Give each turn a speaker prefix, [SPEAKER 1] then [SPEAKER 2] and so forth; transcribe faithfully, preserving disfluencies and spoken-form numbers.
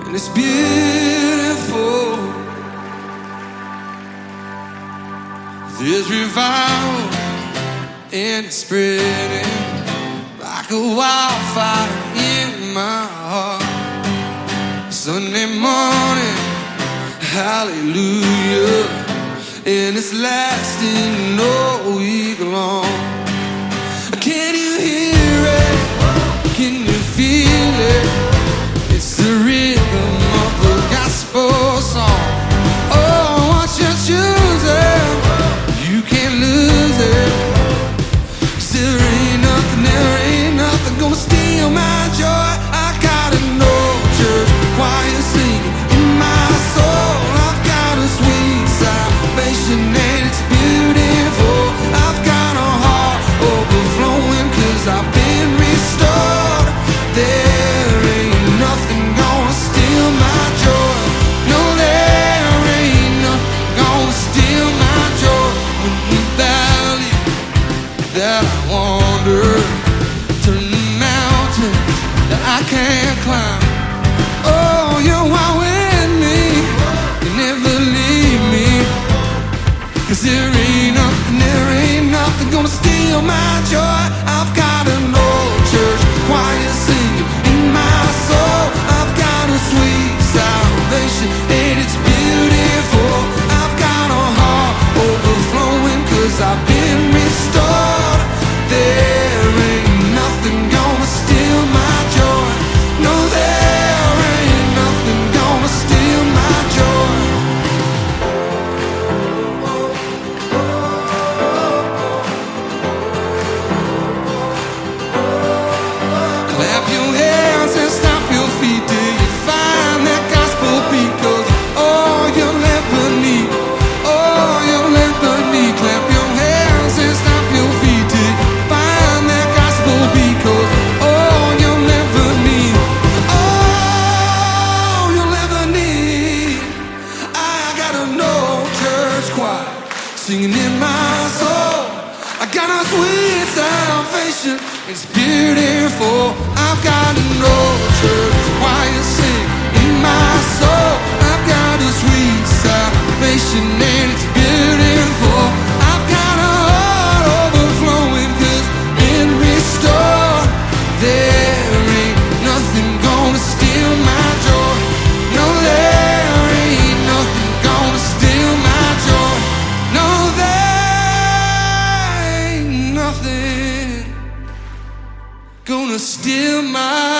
[SPEAKER 1] and it's beautiful. There's revival and it's spreading like a wildfire in my heart. Sunday morning, hallelujah, and it's lasting all week long. Can you hear it? Can you feel it? It's the rhythm of the gospel song. Oh, once you choose it, you can't lose it. 'Cause there ain't nothing, there ain't nothing gonna steal my joy. I got an old church choir singing in my soul. I've got a sweet salvation and it's beautiful. I've got a heart overflowing 'cause I've been restored. There ain't nothing gonna steal my joy. No, there ain't nothing gonna steal my joy. When the valley that I wander, turn the mountain that I can't climb. Oh, you're out with me, you never leave me. 'Cause there ain't nothing, there ain't nothing gonna steal my joy. I've got an old church choir singing in my soul. I've got a sweet salvation and it's beautiful. I've got a heart overflowing 'cause I've been restored. There ain't nothing gonna steal my joy. No, there ain't nothing gonna steal my joy. Clap your hands and stomp your feet till you find that gospel beat. 'Cause all you'll ever need, all you'll ever need. Clap your hands and stomp your feet till you find that gospel beat. 'Cause all you'll ever need, all you'll ever need. I got an old church choir singing in my soul. I got a sweet salvation, it's beautiful. I've got an old church choir sing in my soul. I've got a sweet salvation and it's beautiful. I've got a heart overflowing 'cause in restored. There ain't nothing gonna steal my joy. No, there ain't nothing gonna steal my joy. No, there ain't nothing gonna steal my